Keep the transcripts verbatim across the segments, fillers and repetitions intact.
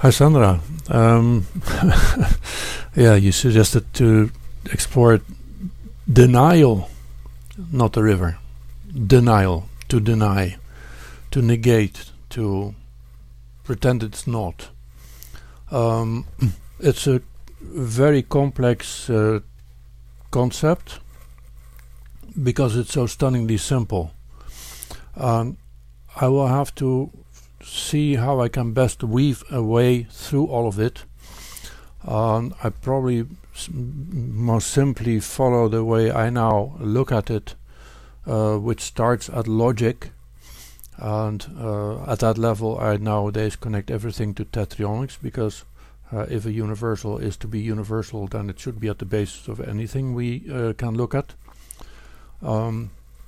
Hi Sandra. Um, yeah, you suggested to explore denial, not the river. Denial, to deny, to negate, to pretend it's not. Um, it's a very complex uh, concept because it's so stunningly simple. Um, I will have to see how I can best weave a way through all of it. Um, I probably s- most simply follow the way I now look at it, uh, which starts at logic, and uh, at that level I nowadays connect everything to tetronics, because uh, if a universal is to be universal, then it should be at the basis of anything we uh, can look at. Um,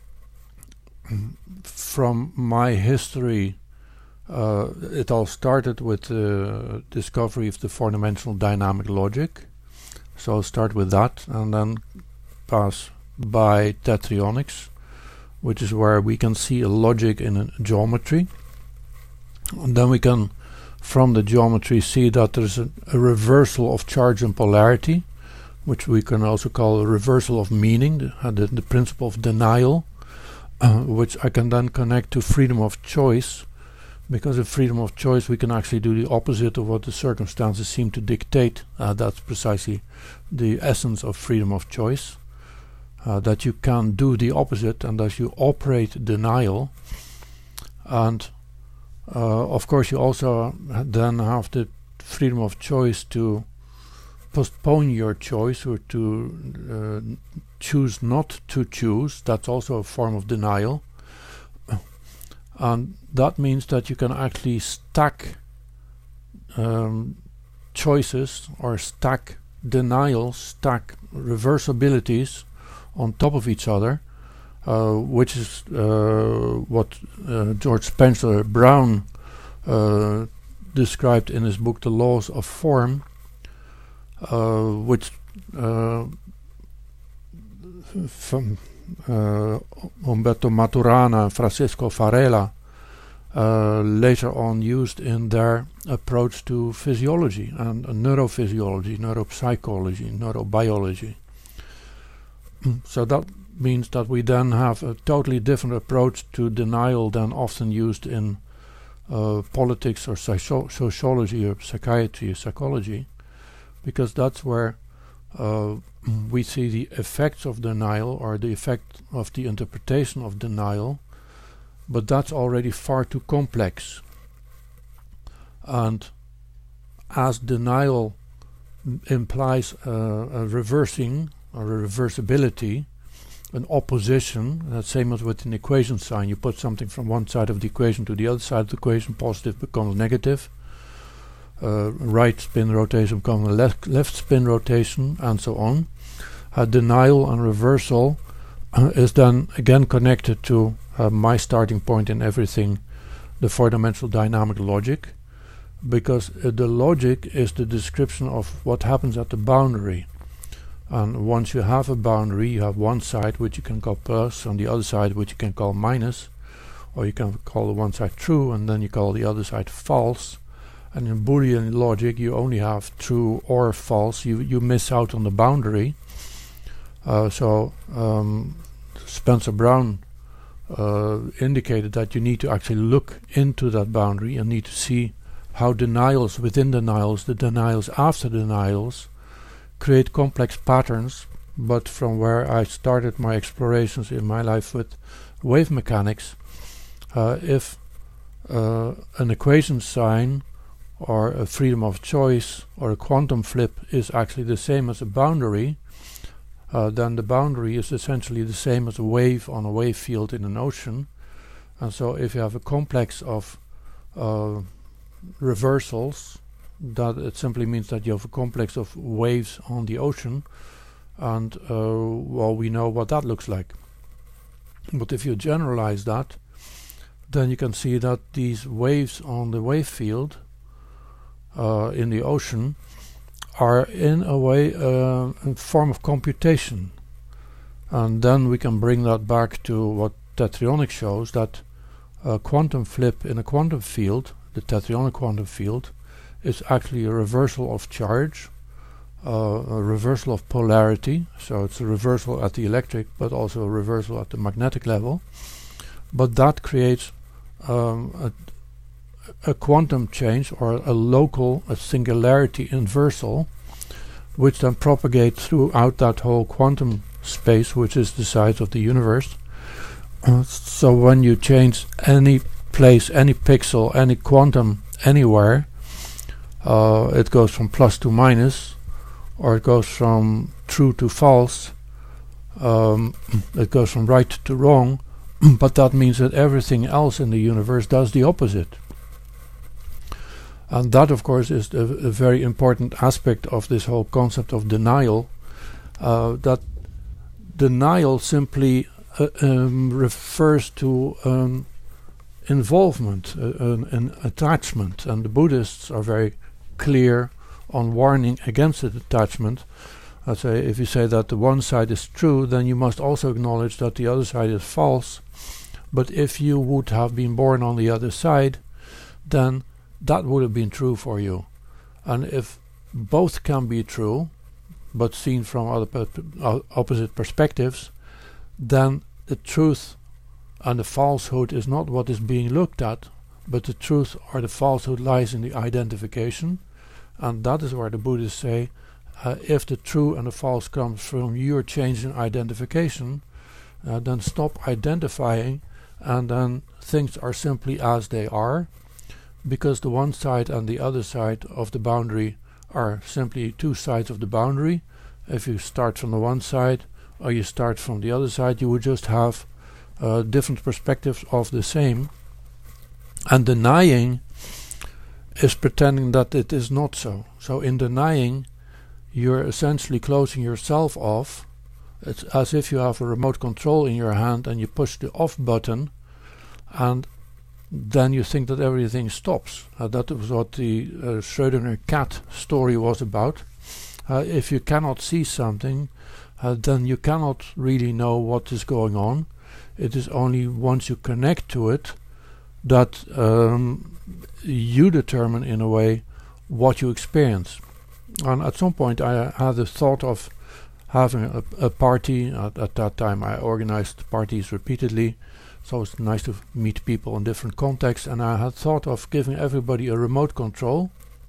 from my history, Uh, it all started with the discovery of the four-dimensional dynamic logic. So I'll start with that and then pass by tetronics, which is where we can see a logic in a geometry. And then we can, from the geometry, see that there's a, a reversal of charge and polarity, which we can also call a reversal of meaning, the, uh, the, the principle of denial, uh, which I can then connect to freedom of choice. Because of freedom of choice, we can actually do the opposite of what the circumstances seem to dictate. Uh, that's precisely the essence of freedom of choice. Uh, that you can do the opposite, and that you operate denial. And uh, of course, you also then have the freedom of choice to postpone your choice, or to uh, choose not to choose. That's also a form of denial. And that means that you can actually stack um, choices, or stack denials, stack reversibilities on top of each other, uh, which is uh, what uh, George Spencer Brown uh, described in his book The Laws of Form, uh, which uh, from Uh, Umberto Maturana and Francisco Varela uh, later on used in their approach to physiology and uh, neurophysiology, neuropsychology, neurobiology. So that means that we then have a totally different approach to denial than often used in uh, politics or soci- sociology or psychiatry or psychology, because that's where uh, we see the effects of denial, or the effect of the interpretation of denial, but that's already far too complex. And as denial m- implies uh, a reversing or a reversibility, an opposition, that's same as with an equation sign. You put something from one side of the equation to the other side of the equation, positive becomes negative. Uh, right spin rotation becomes a left, left spin rotation, and so on. Uh, denial and reversal uh, is then again connected to uh, my starting point in everything, the four-dimensional dynamic logic, because uh, the logic is the description of what happens at the boundary. And once you have a boundary, you have one side which you can call plus, and the other side which you can call minus, or you can call the one side true, and then you call the other side false. And in Boolean logic, you only have true or false. You you miss out on the boundary. Uh, so um, Spencer Brown uh, indicated that you need to actually look into that boundary and need to see how denials within denials, the denials after denials, create complex patterns. But from where I started my explorations in my life with wave mechanics, uh, if uh, an equation sign or a freedom of choice or a quantum flip is actually the same as a boundary, uh, then the boundary is essentially the same as a wave on a wave field in an ocean. And so if you have a complex of uh, reversals, that it simply means that you have a complex of waves on the ocean, and uh, well, we know what that looks like. But if you generalize that, then you can see that these waves on the wave field uh, in the ocean are in a way uh, a form of computation. And then we can bring that back to what tetronics shows, that a quantum flip in a quantum field, the tetronic quantum field, is actually a reversal of charge, uh, a reversal of polarity. So it's a reversal at the electric, but also a reversal at the magnetic level. But that creates um, a, a quantum change, or a local, a singularity inversal, which then propagates throughout that whole quantum space, which is the size of the universe. Uh, so when you change any place, any pixel, any quantum, anywhere, uh, it goes from plus to minus, or it goes from true to false, um, it goes from right to wrong, but that means that everything else in the universe does the opposite. And that, of course, is a, a very important aspect of this whole concept of denial, uh, that denial simply uh, um, refers to um, involvement, uh, an, an attachment, and the Buddhists are very clear on warning against the attachment. I say, if you say that the one side is true, then you must also acknowledge that the other side is false. But if you would have been born on the other side, then that would have been true for you. And if both can be true, but seen from other per uh, opposite perspectives, then the truth and the falsehood is not what is being looked at, but the truth or the falsehood lies in the identification. And that is where the Buddhists say, uh, if the true and the false comes from your change in identification, uh, then stop identifying, and then things are simply as they are, because the one side and the other side of the boundary are simply two sides of the boundary. If you start from the one side or you start from the other side, you would just have uh, different perspectives of the same. And denying is pretending that it is not so. So in denying, you're essentially closing yourself off. It's as if you have a remote control in your hand and you push the off button, and then you think that everything stops. Uh, that was what the uh, Schrödinger cat story was about. Uh, if you cannot see something, uh, then you cannot really know what is going on. It is only once you connect to it that um, you determine, in a way, what you experience. And at some point I had the thought of having a, a party. At, at that time I organized parties repeatedly, so it's nice to meet people in different contexts, and I had thought of giving everybody a remote control,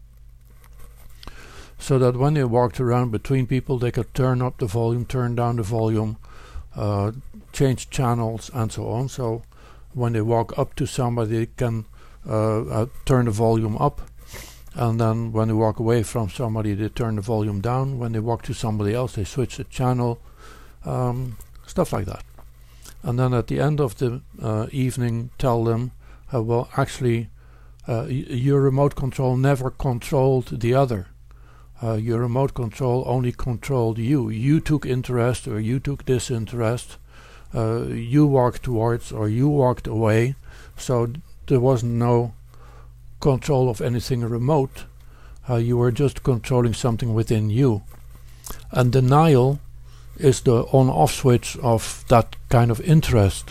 so that when they walked around between people, they could turn up the volume, turn down the volume, uh, change channels, and so on. So when they walk up to somebody, they can uh, uh, turn the volume up, and then when they walk away from somebody, they turn the volume down. When they walk to somebody else, they switch the channel, um, stuff like that. And then at the end of the uh, evening, tell them, uh, well, actually, uh, your remote control never controlled the other. Uh, your remote control only controlled you. You took interest, or you took disinterest. Uh, you walked towards, or you walked away. So there was no control of anything remote. Uh, you were just controlling something within you. And denial is the on-off switch of that kind of interest.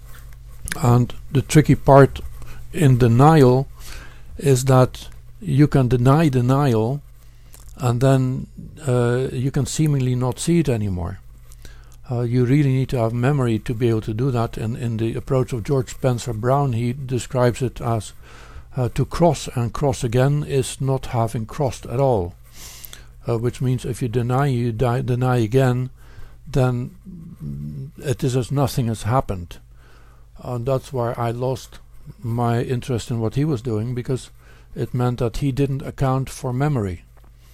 And the tricky part in denial is that you can deny denial, and then uh, you can seemingly not see it anymore. Uh, you really need to have memory to be able to do that. And in the approach of George Spencer Brown, he describes it as uh, to cross and cross again is not having crossed at all. Uh, which means if you deny, you die, deny again, then it is as nothing has happened. And that's why I lost my interest in what he was doing, because it meant that he didn't account for memory.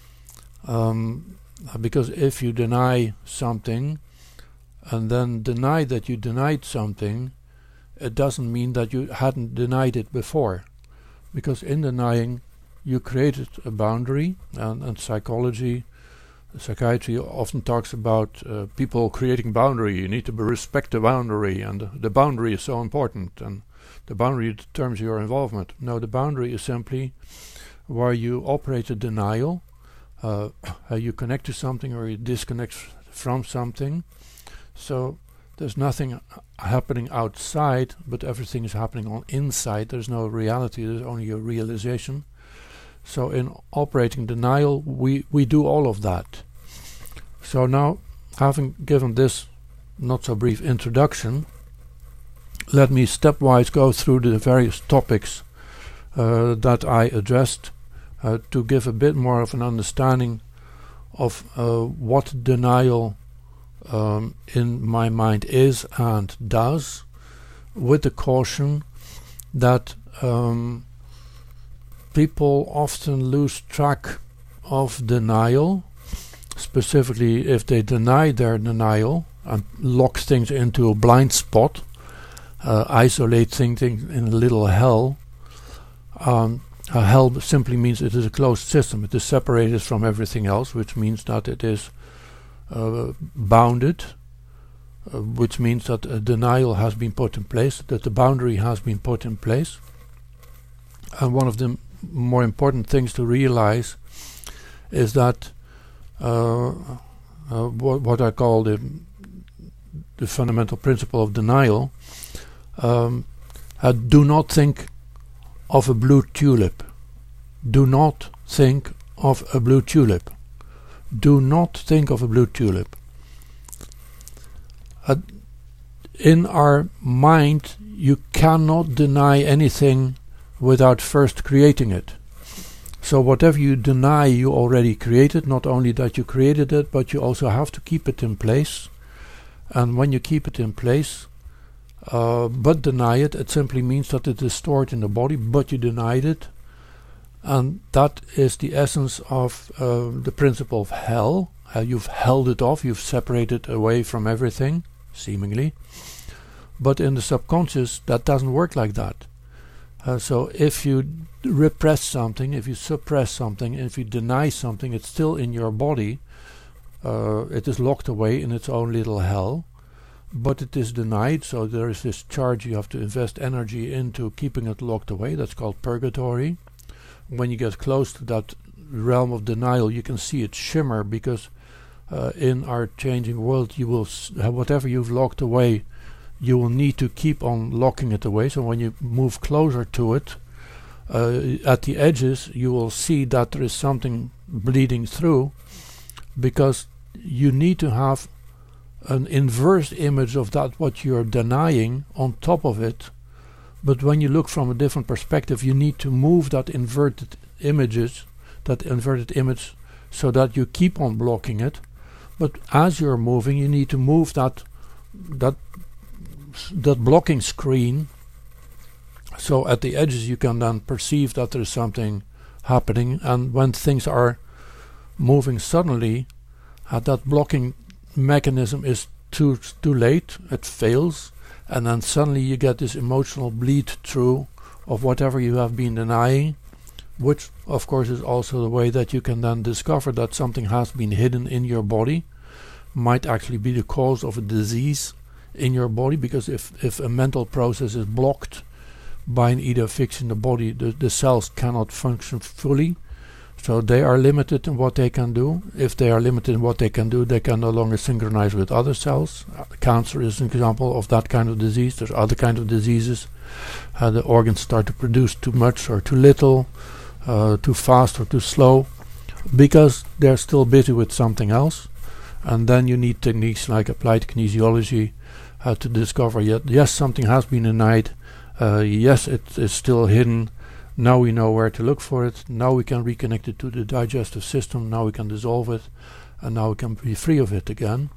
Um, because if you deny something and then deny that you denied something, it doesn't mean that you hadn't denied it before. Because in denying, you created a boundary, and, and psychology, psychiatry often talks about uh, people creating boundary. You need to respect the boundary, and the boundary is so important, and the boundary determines your involvement. No, the boundary is simply where you operate a denial, uh, how you connect to something or you disconnect from something. So there's nothing happening outside, but everything is happening on inside. There's no reality, there's only a realization. So in operating denial, we, we do all of that. So now, having given this not so brief introduction, let me stepwise go through the various topics uh, that I addressed uh, to give a bit more of an understanding of uh, what denial um, in my mind is and does, with the caution that um, people often lose track of denial, specifically if they deny their denial and lock things into a blind spot, uh, isolate things in a little hell. Um, a hell simply means it is a closed system. It is separated from everything else, which means that it is uh, bounded, uh, which means that a denial has been put in place, that the boundary has been put in place. And one of the more important things to realize is that uh, uh, what, what I call the the fundamental principle of denial. Um, uh, do not think of a blue tulip. Do not think of a blue tulip. Do not think of a blue tulip. Uh, in our mind, you cannot deny anything without first creating it. So whatever you deny, you already created. Not only that you created it, but you also have to keep it in place. And when you keep it in place, uh, but deny it, it simply means that it is stored in the body, but you denied it. And that is the essence of uh, the principle of hell. Uh, you've held it off, you've separated away from everything, seemingly. But in the subconscious, that doesn't work like that. Uh, so if you repress something, if you suppress something, if you deny something, it's still in your body. Uh, it is locked away in its own little hell, but it is denied, so there is this charge. You have to invest energy into keeping it locked away. That's called purgatory. When you get close to that realm of denial, you can see it shimmer, because uh, in our changing world, you will s whatever you've locked away, you will need to keep on locking it away. So when you move closer to it, uh, at the edges, you will see that there is something bleeding through, because you need to have an inverse image of that what you're denying on top of it. But when you look from a different perspective, you need to move that inverted images, that inverted image, so that you keep on blocking it. But as you're moving, you need to move that that that blocking screen, so at the edges you can then perceive that there is something happening. And when things are moving suddenly, uh, that blocking mechanism is too too late, it fails, and then suddenly you get this emotional bleed through of whatever you have been denying, which of course is also the way that you can then discover that something has been hidden in your body, might actually be the cause of a disease in your body. Because if, if a mental process is blocked by an either fix in the body, the, the cells cannot function fully. So they are limited in what they can do. If they are limited in what they can do, they can no longer synchronize with other cells. Uh, cancer is an example of that kind of disease. There's other kinds of diseases. Uh, the organs start to produce too much or too little, uh, too fast or too slow, because they're still busy with something else. And then you need techniques like applied kinesiology uh, to discover, yet, yes, something has been denied. Uh, yes, it is still hidden. Now we know where to look for it. Now we can reconnect it to the digestive system. Now we can dissolve it, and now we can be free of it again.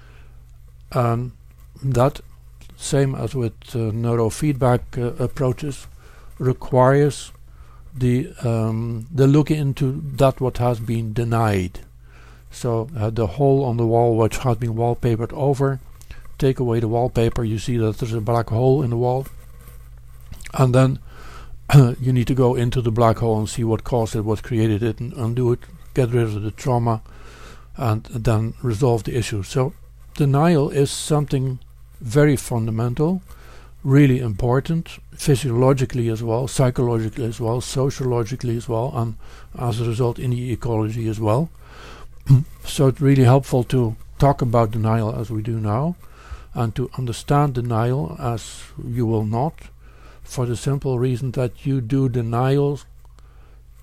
And that, same as with uh, neurofeedback uh, approaches, requires the um, the look into that what has been denied. So uh, the hole on the wall which has been wallpapered over, take away the wallpaper, you see that there's a black hole in the wall, and then you need to go into the black hole and see what caused it, what created it, and undo it, get rid of the trauma, and then resolve the issue. So denial is something very fundamental, really important, physiologically as well, psychologically as well, sociologically as well, and as a result in the ecology as well. So it's really helpful to talk about denial as we do now, and to understand denial as you will not, for the simple reason that you do denials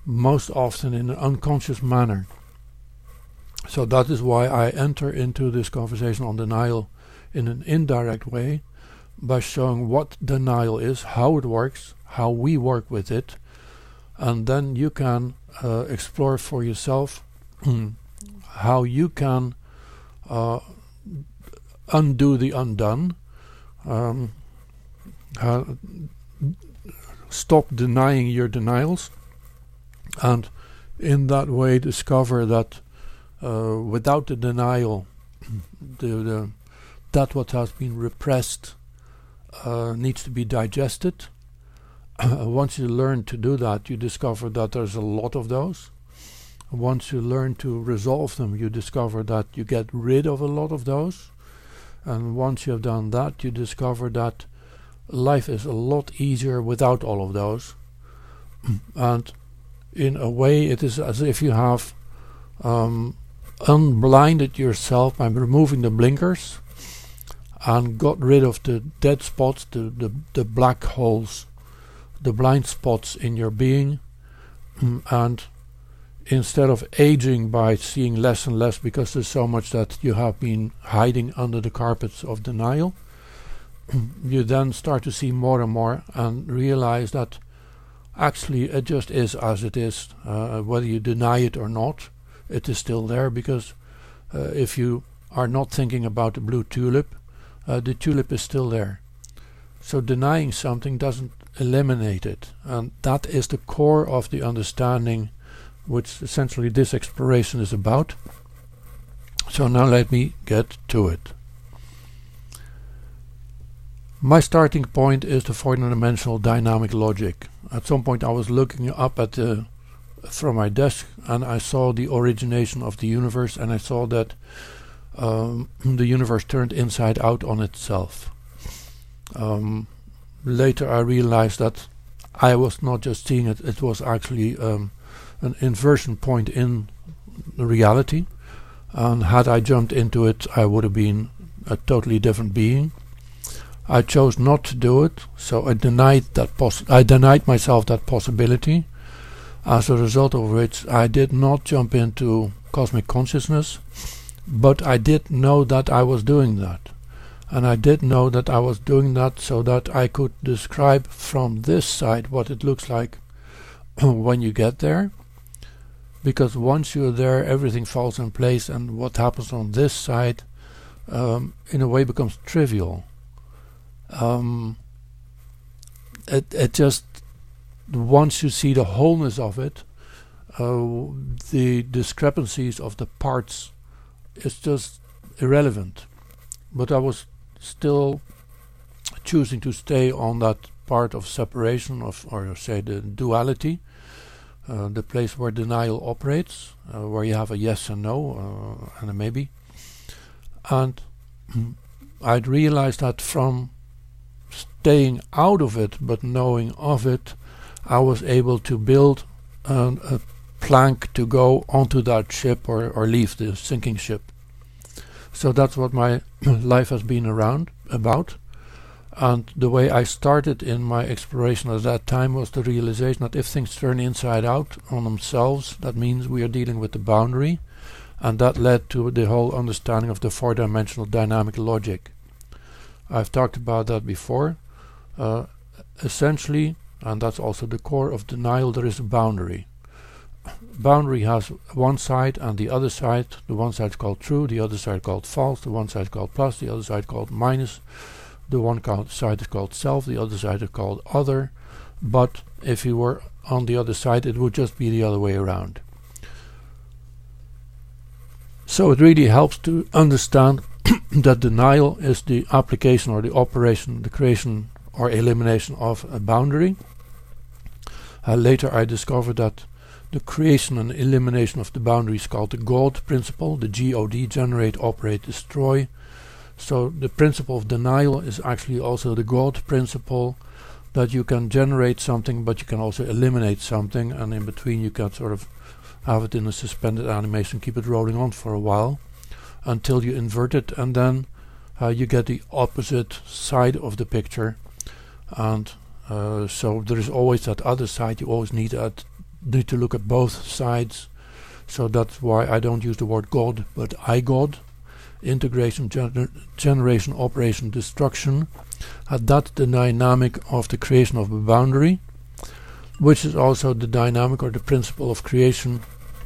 most often in an unconscious manner. So that is why I enter into this conversation on denial in an indirect way, by showing what denial is, how it works, how we work with it, and then you can uh, explore for yourself how you can uh, undo the undone, um, uh, stop denying your denials, and in that way discover that uh, without the denial, the, the that what has been repressed uh, needs to be digested. Uh, once you learn to do that, you discover that there's a lot of those. Once you learn to resolve them, you discover that you get rid of a lot of those. And once you have done that, you discover that life is a lot easier without all of those. And in a way, it is as if you have um, unblinded yourself by removing the blinkers and got rid of the dead spots, the, the, the black holes, the blind spots in your being. And instead of aging by seeing less and less because there's so much that you have been hiding under the carpets of denial, you then start to see more and more and realize that actually it just is as it is. Uh, whether you deny it or not, it is still there, because uh, if you are not thinking about the blue tulip, uh, the tulip is still there. So denying something doesn't eliminate it, and that is the core of the understanding which essentially this exploration is about. So now let me get to it. My starting point is the four-dimensional dynamic logic. At some point I was looking up at the from my desk and I saw the origination of the universe, and I saw that um, the universe turned inside out on itself. Um, later I realized that I was not just seeing it, it was actually um, an inversion point in reality, and had I jumped into it I would have been a totally different being. I chose not to do it, so I denied that poss- I denied myself that possibility, as a result of which I did not jump into cosmic consciousness, but I did know that I was doing that. And I did know that I was doing that so that I could describe from this side what it looks like when you get there. Because once you're there, everything falls in place, and what happens on this side um, in a way becomes trivial. Um, it, it just, once you see the wholeness of it, uh, the discrepancies of the parts is just irrelevant. But I was still choosing to stay on that part of separation, of, or say the duality, uh, the place where denial operates, uh, where you have a yes and no uh, and a maybe. And I'd realized that from staying out of it but knowing of it, I was able to build an, a plank to go onto that ship or, or leave the sinking ship. So that's what my life has been around about. And the way I started in my exploration at that time was the realization that if things turn inside out on themselves, that means we are dealing with the boundary, and that led to the whole understanding of the four-dimensional dynamic logic. I've talked about that before. Uh, essentially, and that's also the core of denial, there is a boundary. Boundary has one side and the other side. The one side is called true, the other side called false, the one side called plus, the other side called minus. The one side is called self, the other side is called other. But if you were on the other side, it would just be the other way around. So it really helps to understand that denial is the application or the operation, the creation or elimination of a boundary. Uh, later I discovered that the creation and elimination of the boundary is called the God principle, the G O D, generate, operate, destroy. So the principle of denial is actually also the God principle, that you can generate something but you can also eliminate something, and in between you can sort of have it in a suspended animation, keep it rolling on for a while until you invert it, and then uh, you get the opposite side of the picture. And uh, so there is always that other side. You always need that need to look at both sides. So that's why I don't use the word God, but I God. Integration, gener generation, operation, destruction. Uh, that's the dynamic of the creation of a boundary, which is also the dynamic or the principle of creation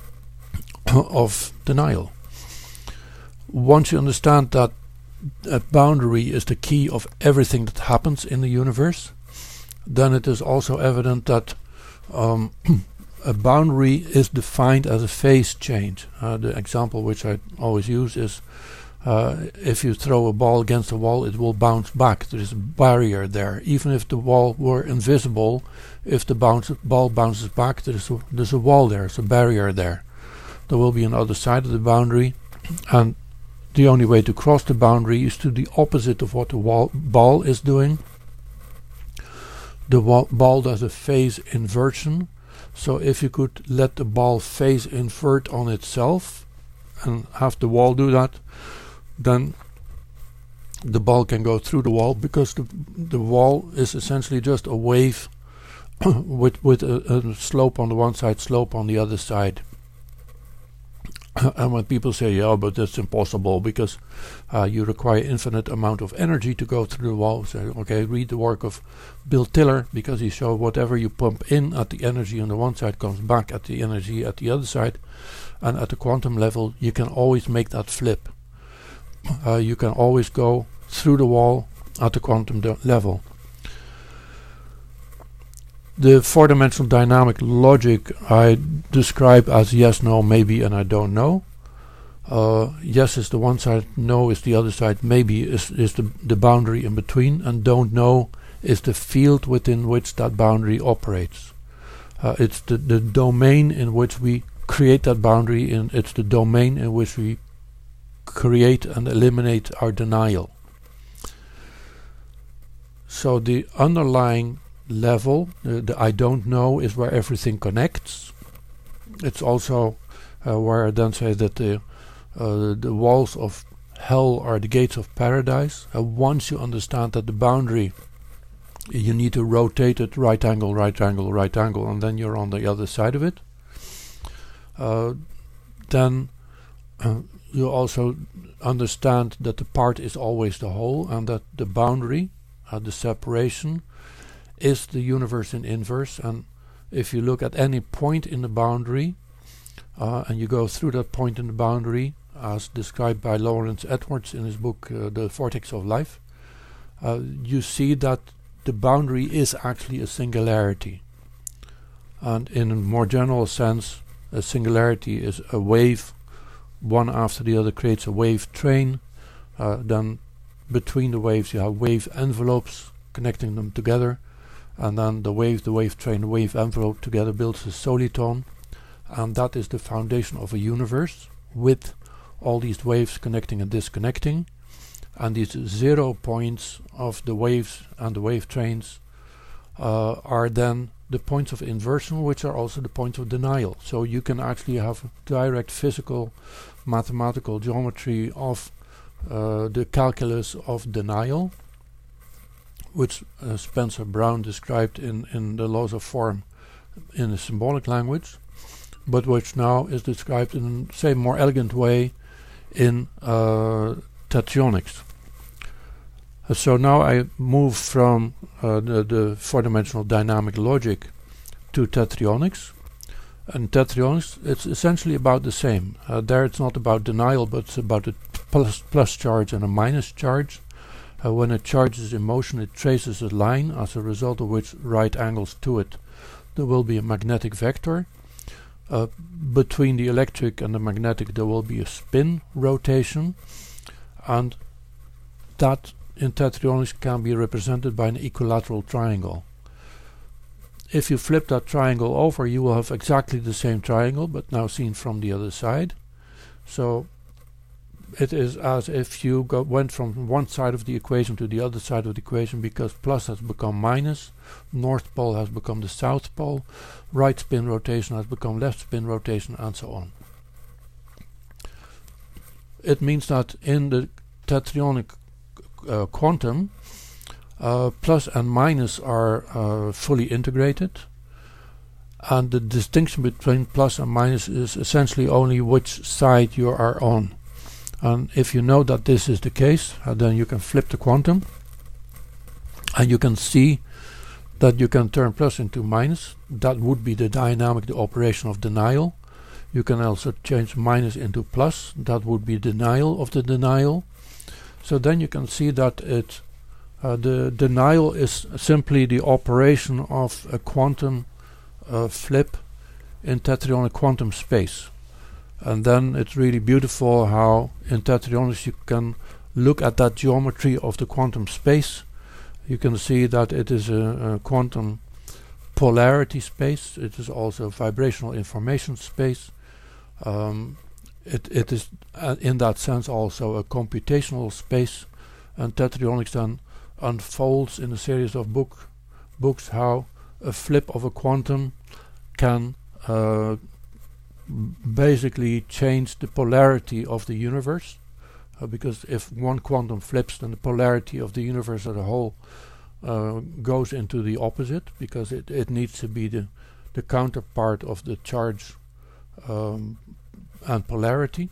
of denial. Once you understand that a boundary is the key of everything that happens in the universe, then it is also evident that um, a boundary is defined as a phase change. Uh, the example which I always use is uh, if you throw a ball against a wall, it will bounce back. There is a barrier there. Even if the wall were invisible, if the bounce ball bounces back, there's a, there's a wall there, there's a barrier there. There will be another side of the boundary, and the only way to cross the boundary is to the opposite of what the wall ball is doing. The wall ball does a phase inversion. So if you could let the ball phase invert on itself and have the wall do that, then the ball can go through the wall, because the the wall is essentially just a wave with with a, a slope on the one side, slope on the other side. And when people say, yeah, but that's impossible because uh, you require infinite amount of energy to go through the wall, say, okay, read the work of Bill Tiller, because he showed whatever you pump in at the energy on the one side comes back at the energy at the other side. And at the quantum level, you can always make that flip. Uh, you can always go through the wall at the quantum level. The four-dimensional dynamic logic I describe as yes, no, maybe, and I don't know. Uh, yes is the one side, no is the other side, maybe is, is the, the boundary in between, and don't know is the field within which that boundary operates. Uh, it's the, the domain in which we create that boundary, and it's the domain in which we create and eliminate our denial. So the underlying level, uh, the I don't know, is where everything connects. It's also uh, where I then say that the uh, the walls of hell are the gates of paradise. Uh, once you understand that the boundary, you need to rotate it right angle, right angle, right angle, and then you're on the other side of it. Uh, then uh, you also understand that the part is always the whole, and that the boundary, uh, the separation, is the universe in inverse. And if you look at any point in the boundary uh, and you go through that point in the boundary as described by Lawrence Edwards in his book uh, The Vortex of Life, uh, you see that the boundary is actually a singularity. And in a more general sense, a singularity is a wave, one after the other creates a wave train. Uh, then between the waves you have wave envelopes connecting them together. And then the wave, the wave train, the wave envelope together builds a soliton. And that is the foundation of a universe, with all these waves connecting and disconnecting. And these zero points of the waves and the wave trains uh, are then the points of inversion, which are also the points of denial. So you can actually have direct physical, mathematical geometry of uh, the calculus of denial, which uh, Spencer Brown described in, in the laws of form in a symbolic language, but which now is described in, say, more elegant way in uh, tetronics. Uh, so now I move from uh, the, the four-dimensional dynamic logic to tetronics. And tetronics, it's essentially about the same. Uh, there it's not about denial, but it's about a plus, plus charge and a minus charge. Uh, when a charge is in motion, it traces a line, as a result of which right angles to it there will be a magnetic vector. Uh, between the electric and the magnetic there will be a spin rotation, and that in tetronics can be represented by an equilateral triangle. If you flip that triangle over, you will have exactly the same triangle, but now seen from the other side. So it is as if you go, went from one side of the equation to the other side of the equation, because plus has become minus, north pole has become the south pole, right spin rotation has become left spin rotation, and so on. It means that in the tetronic uh, quantum, uh, plus and minus are uh, fully integrated, and the distinction between plus and minus is essentially only which side you are on. And if you know that this is the case, uh, then you can flip the quantum, and you can see that you can turn plus into minus. That would be the dynamic, the operation of denial. You can also change minus into plus. That would be denial of the denial. So then you can see that it uh, the denial is simply the operation of a quantum uh, flip in tetrayonic quantum space. And then it's really beautiful how in tetrayonics you can look at that geometry of the quantum space. You can see that it is a, a quantum polarity space. It is also vibrational information space. Um, it, it is uh, in that sense also a computational space, and tetrayonics then unfolds in a series of book, books how a flip of a quantum can uh, basically change the polarity of the universe. Uh, because if one quantum flips, then the polarity of the universe as a whole uh, goes into the opposite, because it, it needs to be the, the counterpart of the charge um, and polarity.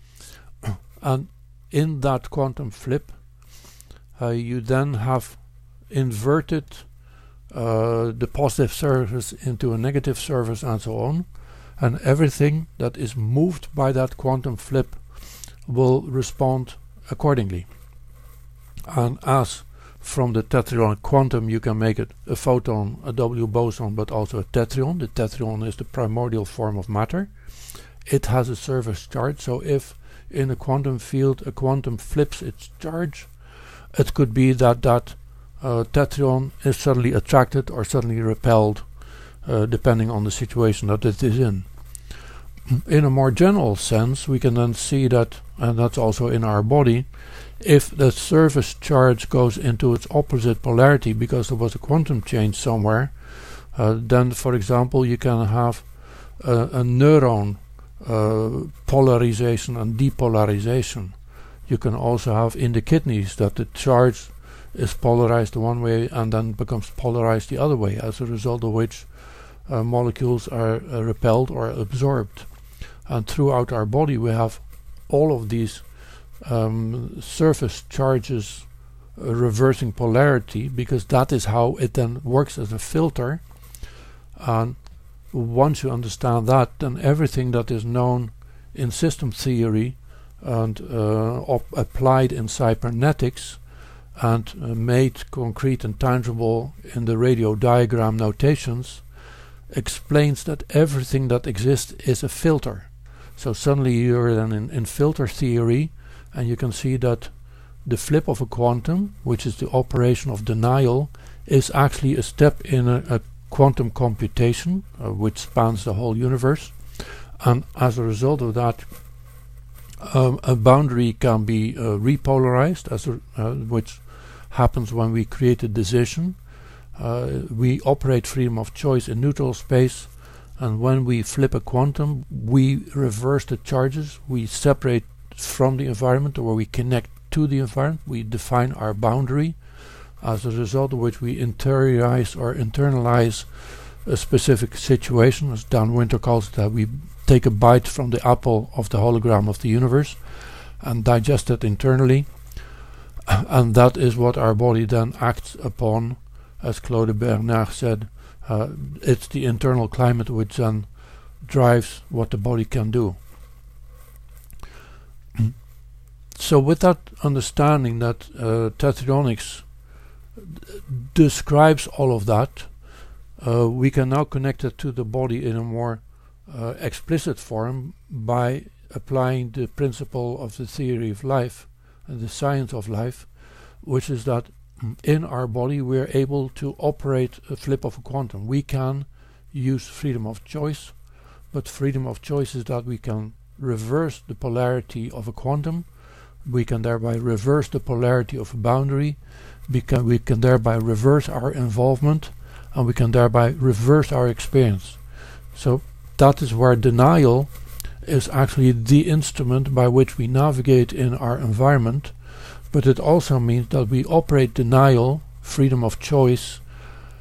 And in that quantum flip, uh, you then have inverted uh, the positive surface into a negative surface and so on. And everything that is moved by that quantum flip will respond accordingly. And as from the tetrayonic quantum you can make it a photon, a W boson, but also a tetration. The tetration is the primordial form of matter. It has a surface charge, so if in a quantum field a quantum flips its charge, it could be that that uh, tetration is suddenly attracted or suddenly repelled, uh, depending on the situation that it is in. In a more general sense, we can then see that, and that's also in our body, if the surface charge goes into its opposite polarity because there was a quantum change somewhere, uh, then, for example, you can have a, a neuron uh, polarization and depolarization. You can also have in the kidneys that the charge is polarized one way and then becomes polarized the other way, as a result of which uh, molecules are uh, repelled or absorbed. And throughout our body we have all of these um, surface charges uh, reversing polarity, because that is how it then works as a filter. And once you understand that, then everything that is known in system theory and uh, applied in cybernetics and uh, made concrete and tangible in the radio diagram notations explains that everything that exists is a filter. So suddenly you're then in, in filter theory, and you can see that the flip of a quantum, which is the operation of denial, is actually a step in a, a quantum computation uh, which spans the whole universe. And as a result of that, um, a boundary can be uh, repolarized, as a, uh, which happens when we create a decision. Uh, we operate freedom of choice in neutral space, and when we flip a quantum, we reverse the charges, we separate from the environment, or we connect to the environment, we define our boundary, as a result of which we interiorize or internalize a specific situation, as Dan Winter calls it, that we take a bite from the apple of the hologram of the universe and digest it internally, and that is what our body then acts upon. As Claude Bernard said, uh, it's the internal climate which then drives what the body can do. So with that understanding that uh, tetrayonics describes all of that, uh, we can now connect it to the body in a more uh, explicit form by applying the principle of the theory of life and the science of life, which is that in our body we are able to operate a flip of a quantum. We can use freedom of choice, but freedom of choice is that we can reverse the polarity of a quantum, we can thereby reverse the polarity of a boundary, we can, we can thereby reverse our involvement, and we can thereby reverse our experience. So that is where denial is actually the instrument by which we navigate in our environment. But it also means that we operate denial, freedom of choice,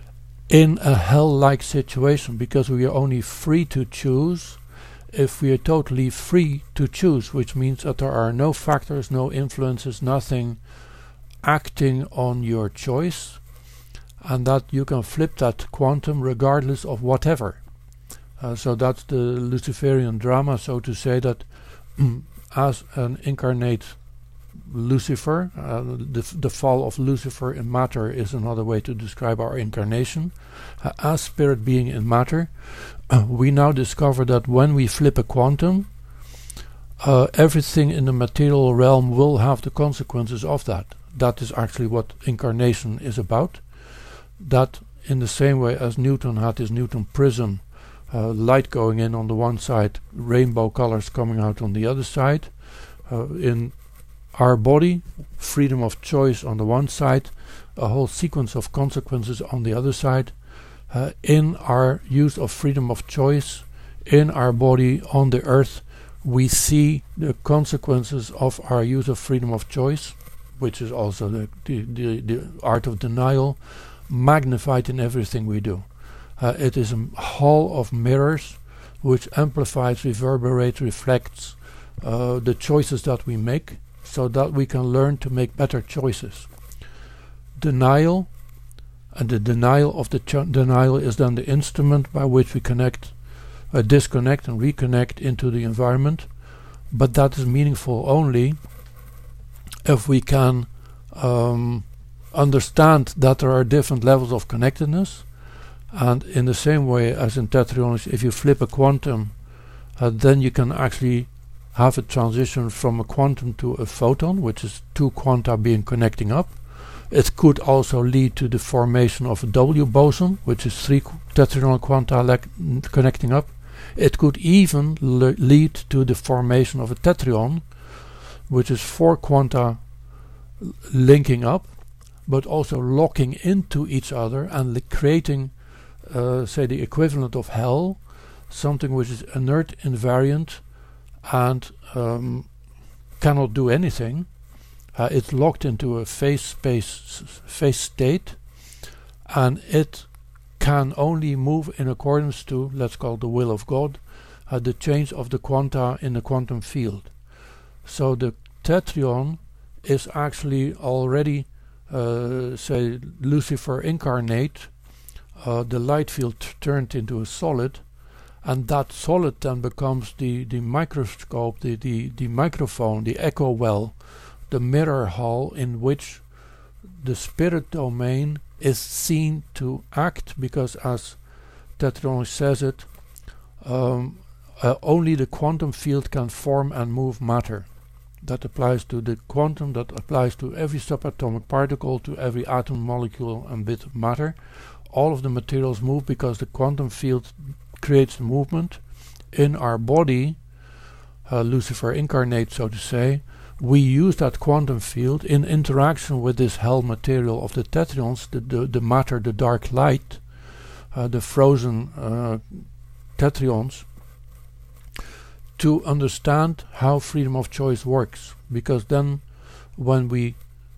in a hell-like situation, because we are only free to choose if we are totally free to choose, which means that there are no factors, no influences, nothing acting on your choice, and that you can flip that quantum regardless of whatever. Uh, so that's the Luciferian drama, so to say, that as an incarnate Lucifer, uh, the, f the fall of Lucifer in matter is another way to describe our incarnation. Uh, as spirit being in matter, uh, we now discover that when we flip a quantum, uh, everything in the material realm will have the consequences of that. That is actually what incarnation is about. That in the same way as Newton had his Newton prism, uh, light going in on the one side, rainbow colors coming out on the other side, uh, in our body, freedom of choice on the one side, a whole sequence of consequences on the other side. Uh, in our use of freedom of choice, in our body on the earth, we see the consequences of our use of freedom of choice, which is also the, the, the, the art of denial, magnified in everything we do. Uh, it is a hall of mirrors which amplifies, reverberates, reflects uh, the choices that we make, so that we can learn to make better choices. Denial, and the denial of the denial is then the instrument by which we connect, uh, disconnect and reconnect into the environment, but that is meaningful only if we can um, understand that there are different levels of connectedness. And in the same way as in tetronics, if you flip a quantum, uh, then you can actually have a transition from a quantum to a photon, which is two quanta being connecting up. It could also lead to the formation of a W boson, which is three tetronic quanta connecting up. It could even le lead to the formation of a tetryon, which is four quanta linking up, but also locking into each other and creating, uh, say, the equivalent of hell, something which is inert, invariant, and um, cannot do anything. Uh, it's locked into a phase space phase state, and it can only move in accordance to, let's call it the will of God, uh, the change of the quanta in the quantum field. So the tetryon is actually already, uh, say, Lucifer incarnate, uh, the light field turned into a solid, and that solid then becomes the, the microscope, the, the, the microphone, the echo well, the mirror hall in which the spirit domain is seen to act, because as Tetronic says it, um, uh, only the quantum field can form and move matter. That applies to the quantum, that applies to every subatomic particle, to every atom, molecule and bit of matter. All of the materials move because the quantum field creates movement. In our body, uh, Lucifer incarnate, so to say, we use that quantum field in interaction with this hell material of the tetryons, the, the, the matter, the dark light, uh, the frozen uh, tetryons, to understand how freedom of choice works. Because then when we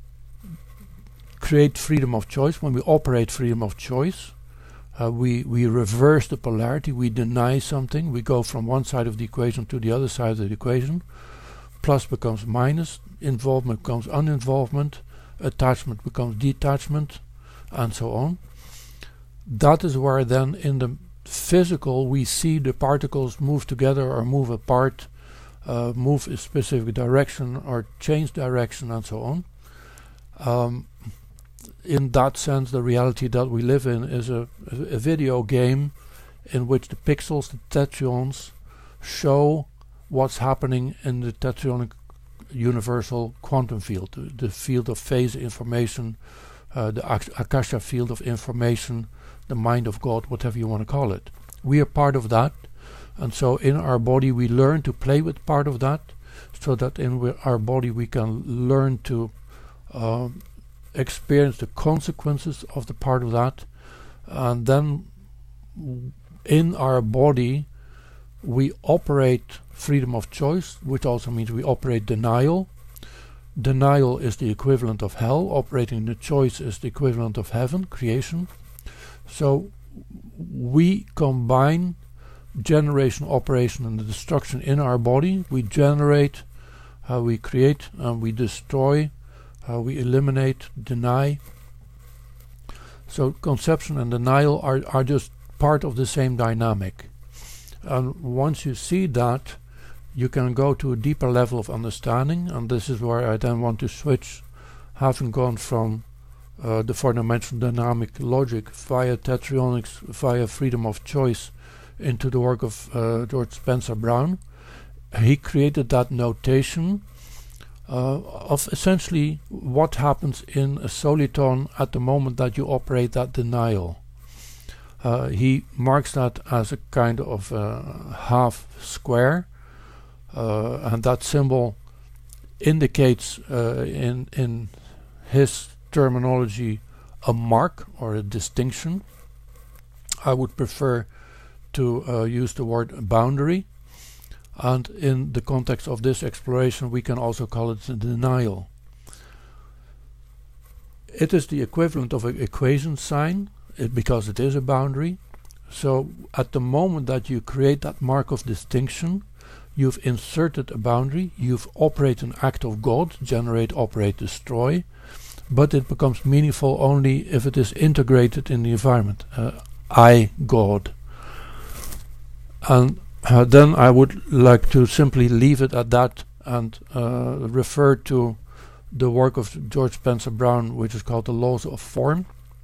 create freedom of choice, when we operate freedom of choice, uh, we, we reverse the polarity, we deny something, we go from one side of the equation to the other side of the equation. Plus becomes minus, involvement becomes uninvolvement, attachment becomes detachment, and so on. That is where then in the physical we see the particles move together or move apart, uh, move a specific direction or change direction, and so on. Um, in that sense, the reality that we live in is a, a, a video game in which the pixels, the tetryons, show what's happening in the tetronic universal quantum field, the, the field of phase information, uh, the Ak Akasha field of information, the mind of God, whatever you want to call it. We are part of that, and so in our body we learn to play with part of that, so that in our body we can learn to uh, experience the consequences of the part of that, and then in our body we operate freedom of choice, which also means we operate denial. Denial is the equivalent of hell. Operating the choice is the equivalent of heaven, creation. So we combine generation, operation, and the destruction in our body. We generate, how we create, and we destroy, how we eliminate, deny. So conception and denial are, are just part of the same dynamic. And once you see that, you can go to a deeper level of understanding, and this is where I then want to switch, having gone from uh, the four-dimensional dynamic logic via tetraionics, via freedom of choice, into the work of uh, George Spencer Brown. He created that notation uh, of essentially what happens in a soliton at the moment that you operate that denial. Uh, he marks that as a kind of uh, half square, uh, and that symbol indicates uh, in in his terminology a mark or a distinction. I would prefer to uh, use the word boundary, and in the context of this exploration we can also call it a denial. It is the equivalent of an equation sign, it, because it is a boundary. So at the moment that you create that mark of distinction, you've inserted a boundary, you've operated an act of God, generate, operate, destroy, but it becomes meaningful only if it is integrated in the environment. Uh, I, God. And uh, then I would like to simply leave it at that and uh, refer to the work of George Spencer Brown, which is called The Laws of Form,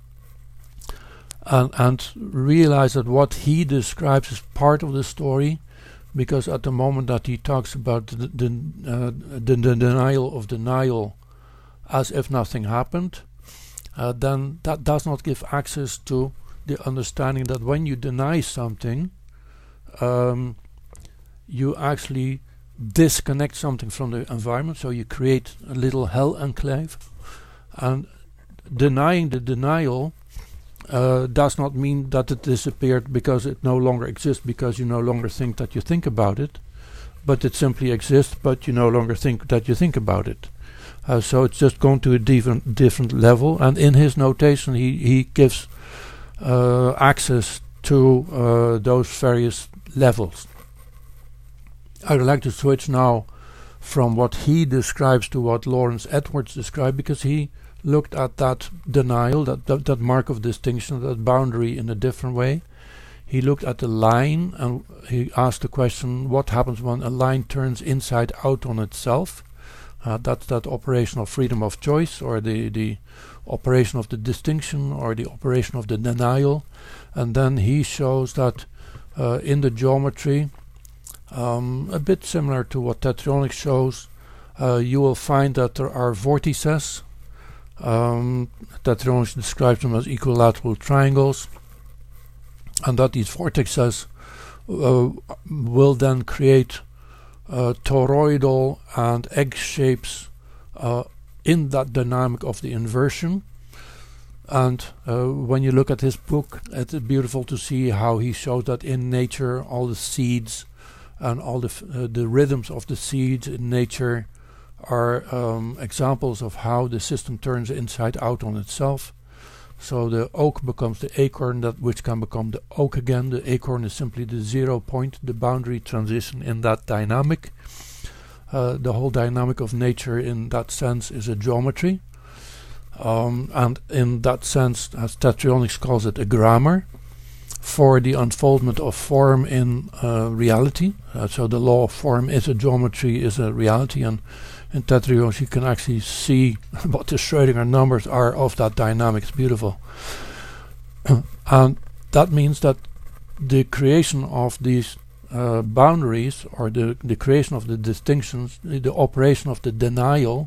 and, and realize that what he describes is part of the story, because at the moment that he talks about the, the, uh, the, the denial of denial as if nothing happened, uh, then that does not give access to the understanding that when you deny something, Um, you actually disconnect something from the environment, so you create a little hell enclave. And denying the denial uh, does not mean that it disappeared because it no longer exists, because you no longer think that you think about it, but it simply exists, but you no longer think that you think about it. Uh, so it's just gone to a different different level, and in his notation he, he gives uh, access to uh, those various levels. I would like to switch now from what he describes to what Lawrence Edwards described, because he looked at that denial, that, that, that mark of distinction, that boundary in a different way. He looked at the line and he asked the question, what happens when a line turns inside out on itself? Uh, that's that operation of freedom of choice, or the, the operation of the distinction, or the operation of the denial. And then he shows that Uh, in the geometry, um, a bit similar to what tetraionics shows, uh, you will find that there are vortices. Um, tetraionics describes them as equilateral triangles, and that these vortices uh, will then create uh, toroidal and egg shapes uh, in that dynamic of the inversion. And uh, when you look at his book, it's beautiful to see how he shows that in nature all the seeds and all the f uh, the rhythms of the seeds in nature are um, examples of how the system turns inside out on itself. So the oak becomes the acorn, that which can become the oak again. The acorn is simply the zero point, the boundary transition in that dynamic. Uh, the whole dynamic of nature in that sense is a geometry. Um, and in that sense, as tetraionics calls it, a grammar for the unfoldment of form in uh, reality. Uh, so the law of form is a geometry, is a reality, and in tetraionics you can actually see what the Schrödinger numbers are of that dynamic. It's beautiful. And that means that the creation of these uh, boundaries, or the, the creation of the distinctions, the, the operation of the denial,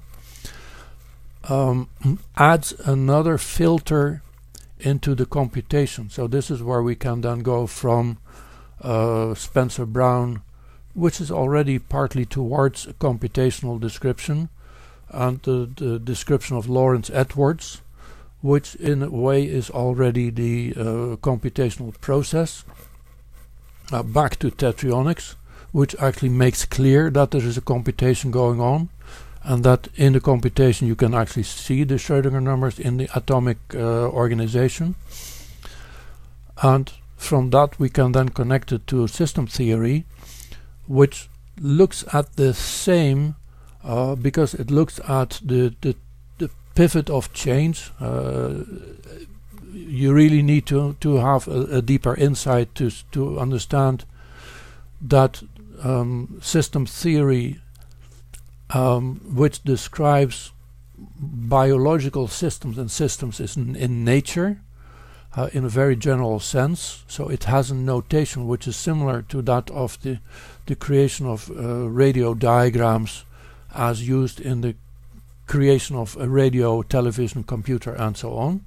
Um, adds another filter into the computation. So this is where we can then go from uh, Spencer Brown, which is already partly towards a computational description, and the, the description of Lawrence Edwards, which in a way is already the uh, computational process, uh, back to tetraionics, which actually makes clear that there is a computation going on, and that in the computation you can actually see the Schrödinger numbers in the atomic uh, organization. And from that we can then connect it to system theory, which looks at the same uh, because it looks at the, the, the pivot of change. Uh, you really need to, to have a, a deeper insight to, to understand that um, system theory, um, which describes biological systems and systems, is in, in nature uh, in a very general sense. So it has a notation which is similar to that of the the creation of uh, radio diagrams as used in the creation of a radio, television, computer, and so on.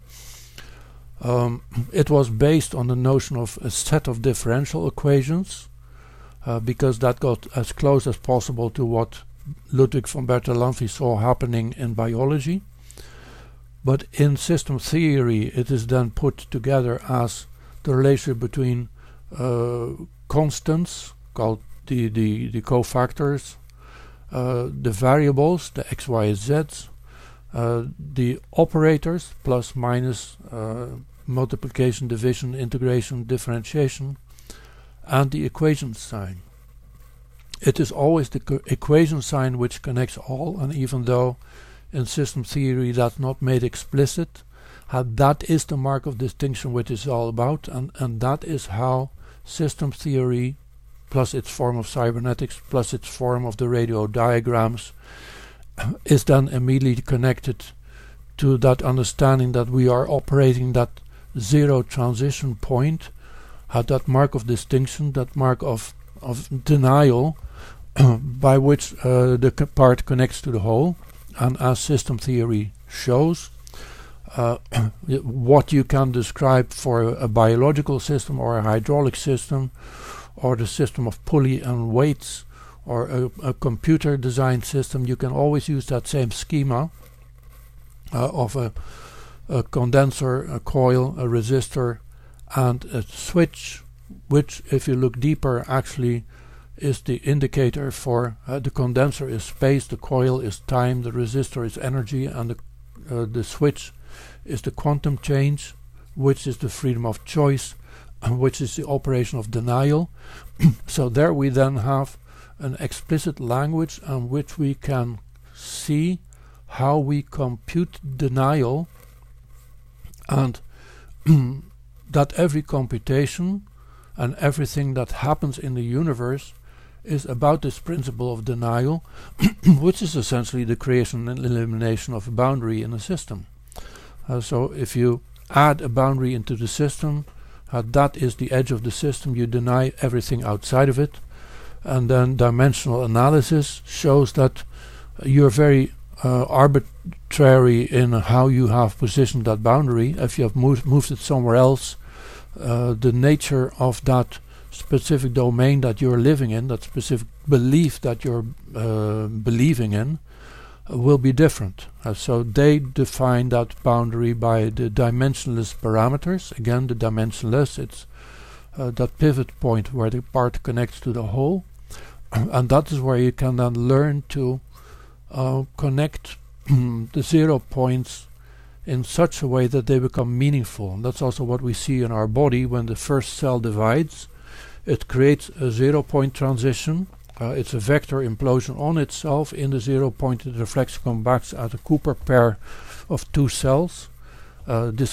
Um, it was based on the notion of a set of differential equations, uh, because that got as close as possible to what Ludwig von Bertalanffy saw happening in biology. But in system theory it is then put together as the relationship between uh, constants, called the, the, the cofactors, uh, the variables, the x, y, and z's, uh, the operators, plus, minus, uh, multiplication, division, integration, differentiation, and the equation sign. It is always the co equation sign which connects all, and even though in system theory that's not made explicit, uh, that is the mark of distinction which is all about, and, and that is how system theory, plus its form of cybernetics, plus its form of the radio diagrams, is then immediately connected to that understanding that we are operating that zero transition point, uh, that mark of distinction, that mark of, of denial, by which uh, the co part connects to the whole. And as system theory shows, uh, what you can describe for a, a biological system or a hydraulic system or the system of pulley and weights or a, a computer designed system, you can always use that same schema uh, of a, a condenser, a coil, a resistor, and a switch, which, if you look deeper, actually is the indicator for uh, the condenser is space, the coil is time, the resistor is energy, and the, uh, the switch is the quantum change, which is the freedom of choice, which is the operation of denial. So there we then have an explicit language on which we can see how we compute denial, and that every computation and everything that happens in the universe is about this principle of denial, which is essentially the creation and elimination of a boundary in a system. Uh, so if you add a boundary into the system, uh, that is the edge of the system, you deny everything outside of it, and then dimensional analysis shows that uh, you're very uh, arbitrary in how you have positioned that boundary. If you have moved, moved it somewhere else, uh, the nature of that specific domain that you're living in, that specific belief that you're uh, believing in, uh, will be different. Uh, so they define that boundary by the dimensionless parameters. Again, the dimensionless, it's uh, that pivot point where the part connects to the whole, and that is where you can then learn to uh, connect the zero points in such a way that they become meaningful. And that's also what we see in our body when the first cell divides. It creates a zero point transition. Uh, it's a vector implosion on itself. In the zero point it reflects comes back as a Cooper pair of two cells. Uh, this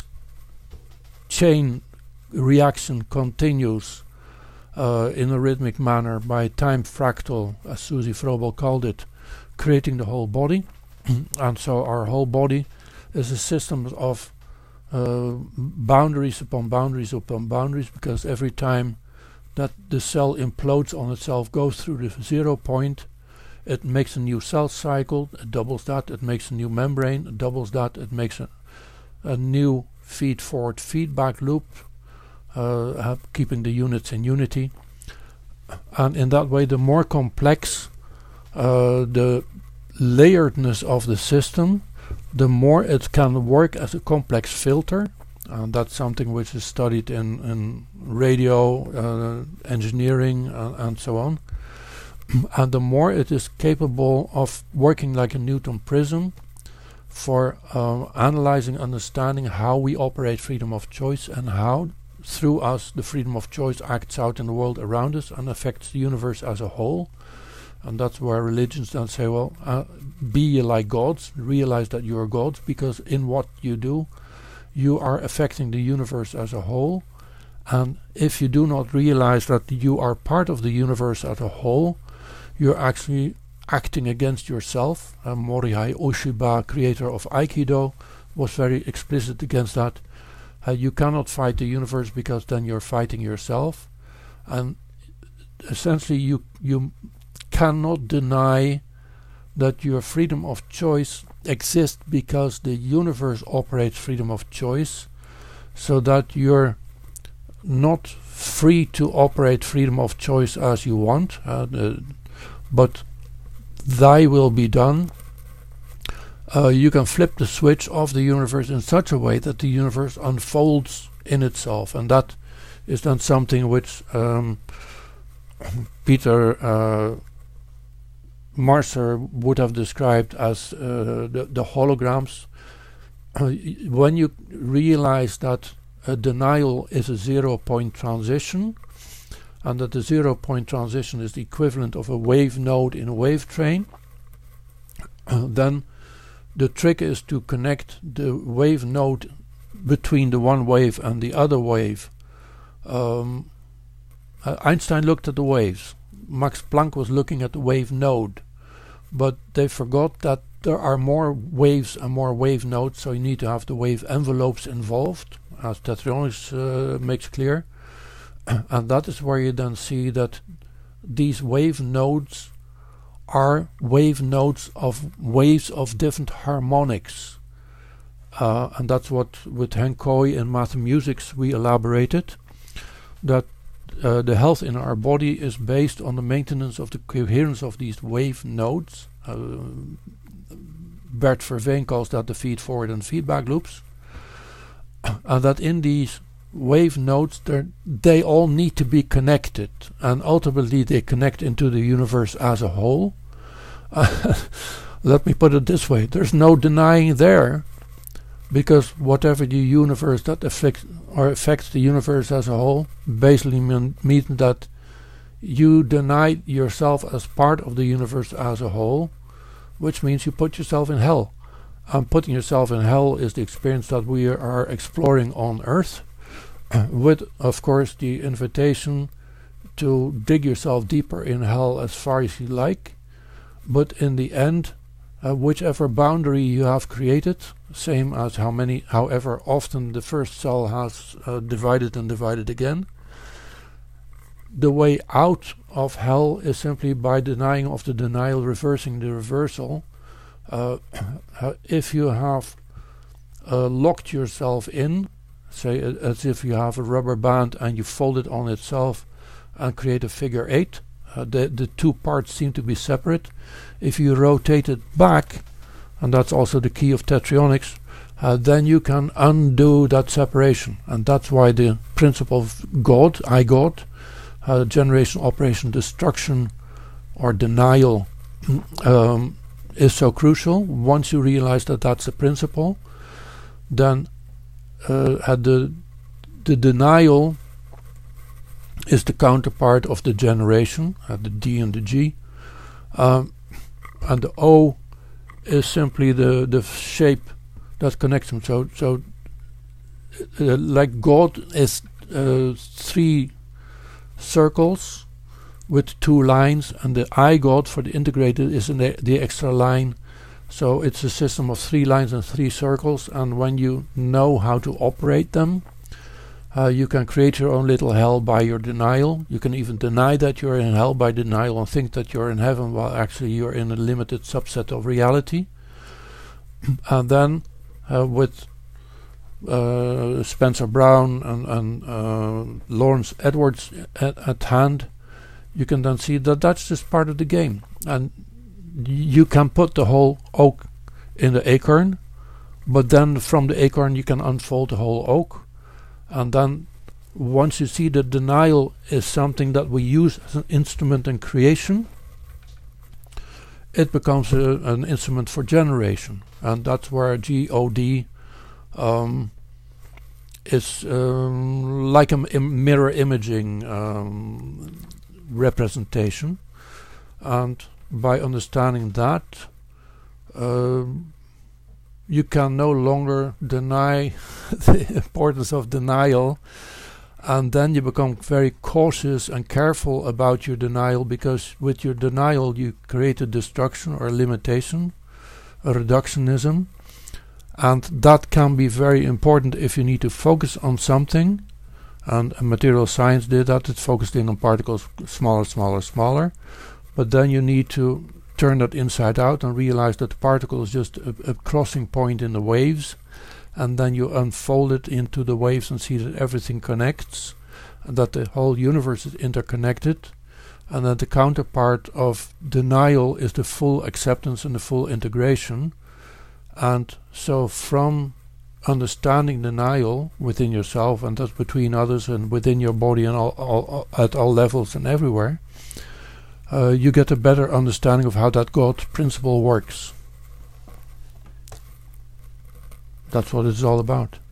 chain reaction continues uh, in a rhythmic manner by time fractal, as Susie Frobel called it, creating the whole body. And so our whole body is a system of uh, boundaries upon boundaries upon boundaries, because every time that the cell implodes on itself, goes through the zero point, it makes a new cell cycle, it doubles that, it makes a new membrane, it doubles that, it makes a, a new feed-forward feedback loop, uh, keeping the units in unity. And in that way, the more complex uh, the layeredness of the system, the more it can work as a complex filter. And that's something which is studied in, in radio, uh, engineering, uh, and so on. And the more it is capable of working like a Newton prism for uh, analyzing, understanding how we operate freedom of choice, and how through us, the freedom of choice acts out in the world around us and affects the universe as a whole. And that's where religions then say, well, uh, be like gods, realize that you are gods, because in what you do, you are affecting the universe as a whole. And if you do not realize that you are part of the universe as a whole, you're actually acting against yourself. Uh, Morihei Ueshiba, creator of Aikido, was very explicit against that. Uh, you cannot fight the universe because then you're fighting yourself. And essentially you you cannot deny that your freedom of choice exists because the universe operates freedom of choice, so that you're not free to operate freedom of choice as you want, uh, the, but thy will be done. Uh, you can flip the switch of the universe in such a way that the universe unfolds in itself, and that is then something which um, Peter uh, Marcer would have described as uh, the, the holograms. Uh, when you realize that a denial is a zero-point transition, and that the zero-point transition is the equivalent of a wave node in a wave train, uh, then the trick is to connect the wave node between the one wave and the other wave. Um, uh, Einstein looked at the waves. Max Planck was looking at the wave node. But they forgot that there are more waves and more wave nodes, so you need to have the wave envelopes involved, as Tetronics uh, makes clear. And that is where you then see that these wave nodes are wave nodes of waves of different harmonics. Uh, and that's what with Henk Kooi in Mathmusics we elaborated, that Uh, the health in our body is based on the maintenance of the coherence of these wave nodes. Uh, Bert Verveen calls that the feed-forward and feedback loops. And that in these wave nodes, they all need to be connected. And ultimately they connect into the universe as a whole. Uh, let me put it this way. There's no denying there. Because whatever the universe that affects or affects the universe as a whole basically mean, means that you deny yourself as part of the universe as a whole, which means you put yourself in hell. And putting yourself in hell is the experience that we are exploring on Earth, with, of course, the invitation to dig yourself deeper in hell as far as you like. But in the end, uh, whichever boundary you have created, same as how many, however often the first cell has uh, divided and divided again, the way out of hell is simply by denying of the denial, reversing the reversal. Uh, if you have uh, locked yourself in, say uh, as if you have a rubber band and you fold it on itself and create a figure eight, uh, the, the two parts seem to be separate. If you rotate it back, and that's also the key of Tetronics, uh, then you can undo that separation. And that's why the principle of God, I God, uh, generation, operation, destruction, or denial um, is so crucial. Once you realize that that's the principle, then uh, at the the denial is the counterpart of the generation, uh, the D and the G, um, and the O is simply the the shape that connects them. So so uh, like God is uh, three circles with two lines, and the I God for the integrated is in the, the extra line. So it's a system of three lines and three circles, and when you know how to operate them, uh, you can create your own little hell by your denial. You can even deny that you're in hell by denial and think that you're in heaven, while actually you're in a limited subset of reality. And then uh, with uh, Spencer Brown and, and uh, Lawrence Edwards at, at hand, you can then see that that's just part of the game. And you can put the whole oak in the acorn, but then from the acorn you can unfold the whole oak. And then once you see that denial is something that we use as an instrument in creation, it becomes a, an instrument for generation. And that's where G O D um, is um, like a m- mirror imaging um, representation, and by understanding that, uh, you can no longer deny the importance of denial, and then you become very cautious and careful about your denial, because with your denial you create a destruction or a limitation, a reductionism, and that can be very important if you need to focus on something. And material science did that. It focused in on particles smaller, smaller, smaller. But then you need to turn that inside out and realize that the particle is just a, a crossing point in the waves. And then you unfold it into the waves and see that everything connects, and that the whole universe is interconnected. And that the counterpart of denial is the full acceptance and the full integration. And so from understanding denial within yourself, and that's between others and within your body and all, all, all at all levels and everywhere, uh, you get a better understanding of how that God principle works. That's what it's all about.